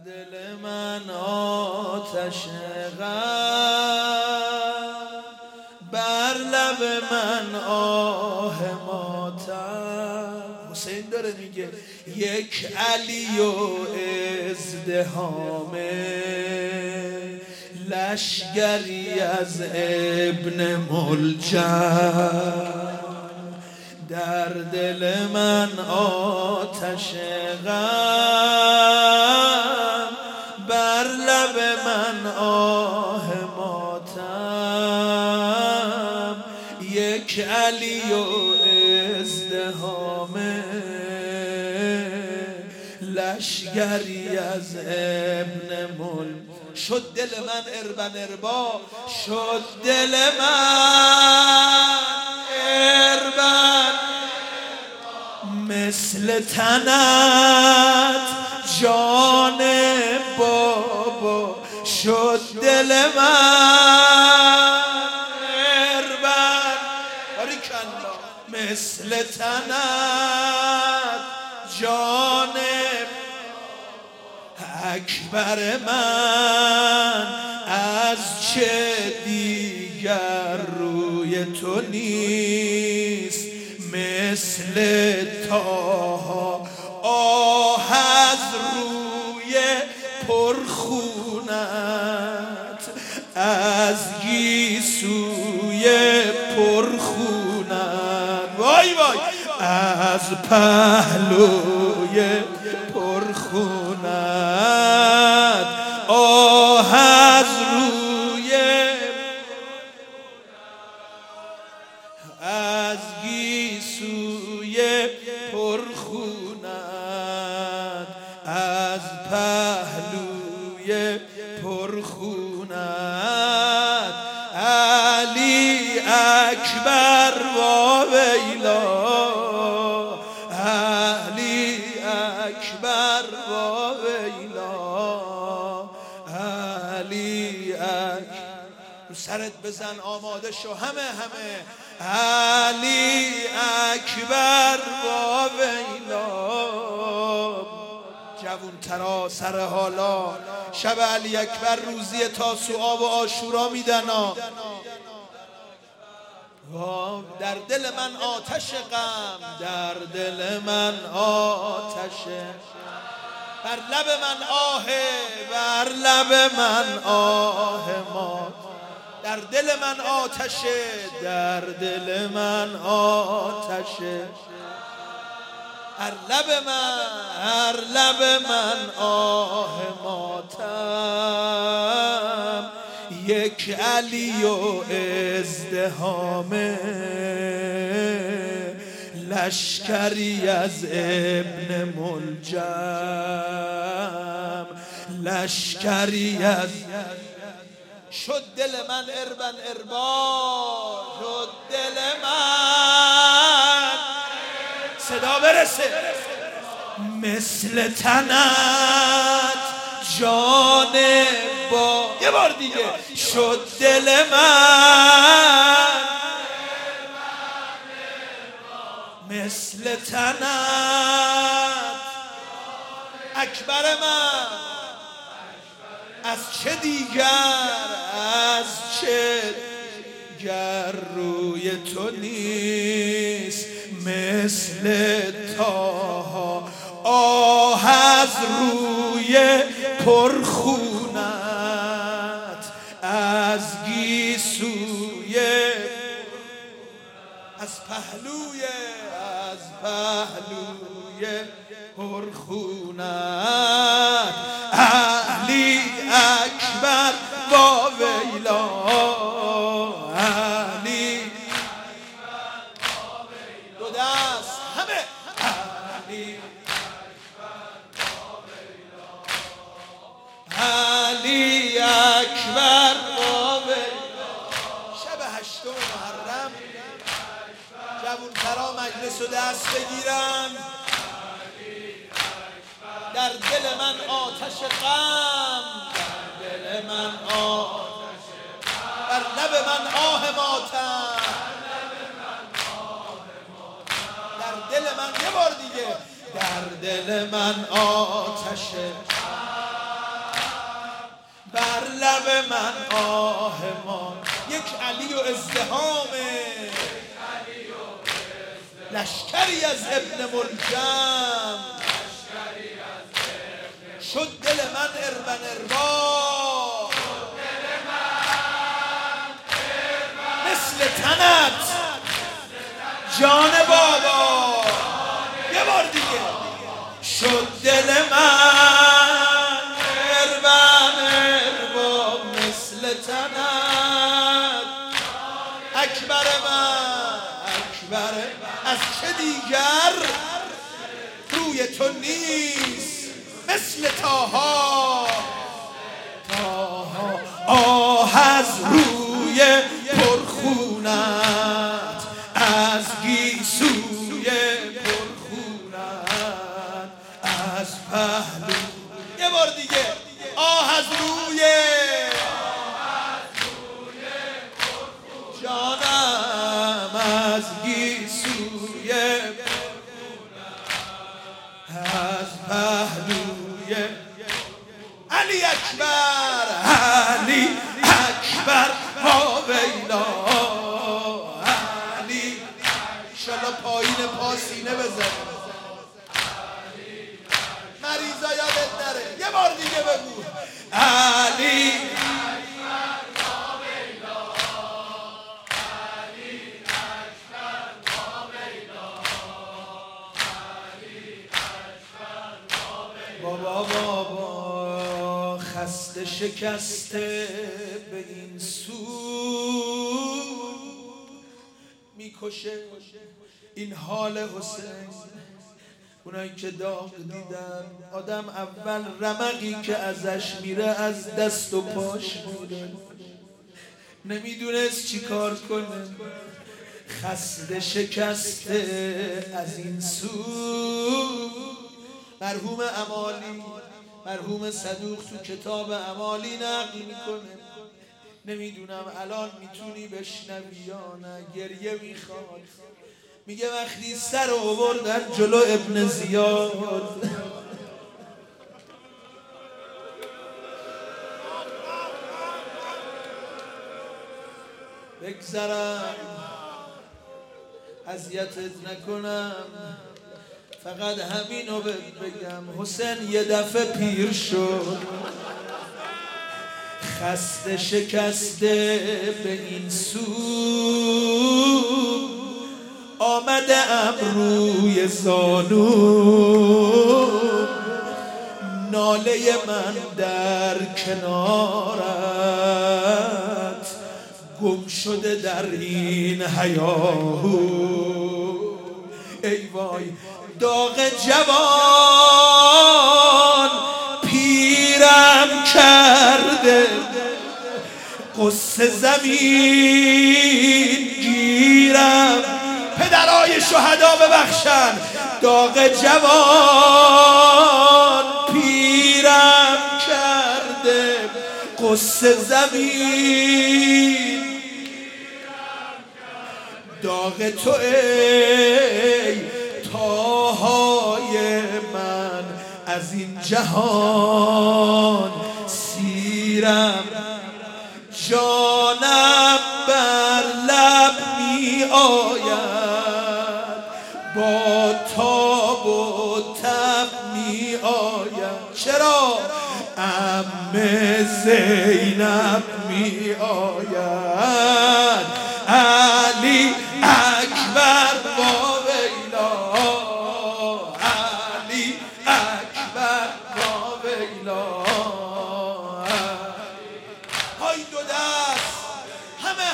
دل من آتش غم، بر لب من آه ماتم. حسین داره میگه یک علی و ازدحام لشگری از ابن ملجم، در دل من آتش غم، بر لب من آه ماتم. یک علی و ازدحام لشگری از ابن ملجم. شد دل من اربن اربا، شد دل من اربن مثل تنت جان بابا. شد دل من اربن مثل تنت جان اکبر من. از چه دیگر روی تو نیست مثل تاها، آه از روی پرخونت، از گیسوی پرخونت، وای وای از پهلوی پرخونت، آه از روی از گیسوی پرخونت، از پهلوی پرخونت. علی اکبر و ویلا، علی اکبر و ویلا، علی اکبر. رو سرت بزن آماده شو همه علی اکبر و ویلا. جوون ترا سر حالا، شب علی اکبر روزی تاسوعا و عاشورا میدن. در دل من آتش غم، در دل من آتش، بر لب من آه، بر لب من آه مات. در دل من آتش، در دل من آتش، هر لب من آه ماتم. یک علی و ازدحام لشکری از ابن ملجم، لشکری از. شد دل من اربن اربا، شد دل من، صدا برسه، مثل تنت جان با. یه بار دیگه شد دل من مثل تنت اکبر من. از چه دیگر، از چه دیگر روی تو نیست مثل تاها، آه از روی پرخونت، از گیسوی، از پهلوی پرخونت. علی اکبر با ویلا، علی دو دست همه، علی علی اکبر با ویلا. شب 8 محرم جوون ترا مجلس و دست بگیرن. در دل من آتش غم، در دل من آتش غم، بر لب من آه ماتم، در دل من. یه بار دیگه در دل من آتش بر لب من آه ما. یک علی و ازدهامه، لشکری از ابن ملجم، شد دل من اربن اربا، مثل تنت جان بابا. یه بار دیگه، شد دل من اربن اربا، مثل تنت اکبر من، اکبر از چه دیگر روی تو نیست مثل تاها. تاها آه از روی پرخونت، از گیسوی پرخونت، از پهلو. یه بار دیگه، آه از روی جانم، از گیسوی از پهلوی علی اکبر، علی اکبر ما ویلا. علی انشالله پایین پا سینه بزن، مریضا یادت نره. یه بار دیگه بگو، علی بابا. خسته شکسته به این سو میکشه این حال حسین. اونایی که داغ دیدن، آدم اول رمقی که ازش میره از دست و پاش میره، نمیدونست چی کار کنه. خسته شکسته از این سو. مرحوم امالی، مرحوم صدوق تو کتاب امالی نقل میکنه، نمیدونم الان میتونی بشنوی یا نه، گریه میخواد. میگه وقتی سر آوردن جلو ابن زیاد، بگذرم اذیتت نکنم، فقط همینو بگم، حسین یه دفعه پیر شد، خسته شکسته به این سو. آمده ابروی زانو، ناله من در کنارت گم شده در این هیاهو. ای وای داغ جوان پیرم کرده، قصه زمین گیرم. پدرای شهدا ببخشن، داغ جوان پیرم کرده، قصه زمین داغ تو ای تاهای من، از این جهان سیرم. جانم بر لب می آید، با تاب و تب می آید. چرا؟ عمه زینب می آید. علی اکبر با ویلا، علی اکبر با ویلا. های دو دست، همه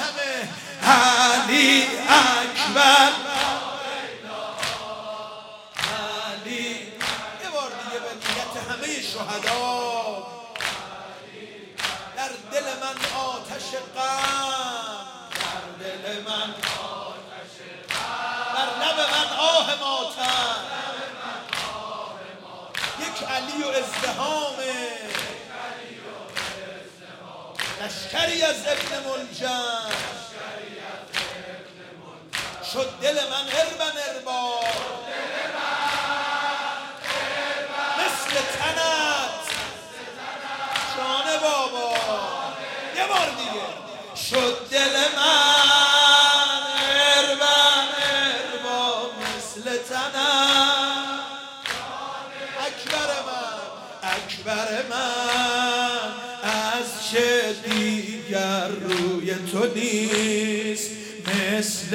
علی اکبر. علی یه بار دیگه به نیت همه شهدا. در دل من آتش غم، در دل من آتش غم، بر لب من آه ماتم. یک علی و ازدهامه، لشکری از ابن ملجم، شد دل من اربن اربا، مثل تنت جان بابا. بار دیگه شد دل من اربا مثل تنم اکبر من از چه دیگر روی تو نیست مثل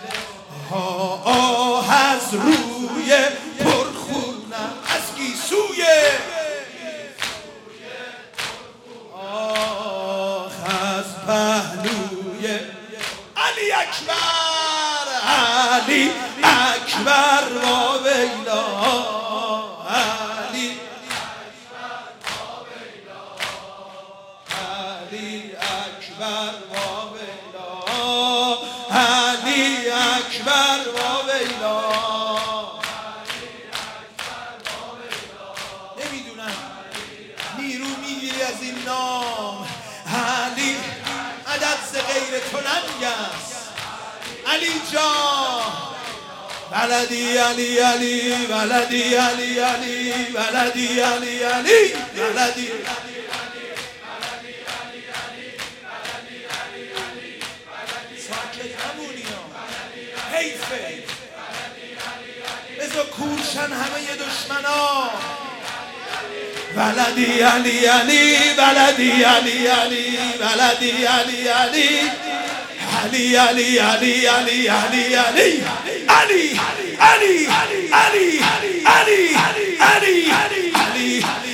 آه از روی پرخونم از گیسوی آه از پهلوی علی اکبر و ویلا علی اکبر و ویلا علی اکبر و ویلا نمیدونم نیرو میگیری از این نام علی عدد ز غیر تو ننگست علی جان بلدی علی علی بلدی علی علی بلدی علی علی بلدی ساکت همونی ها حیفه بذار کورشن همه دشمنا بلدی علی علی بلدی علی علی بلدی علی علی علی علی علی علی علی علی علی علی علی علی علی علی علی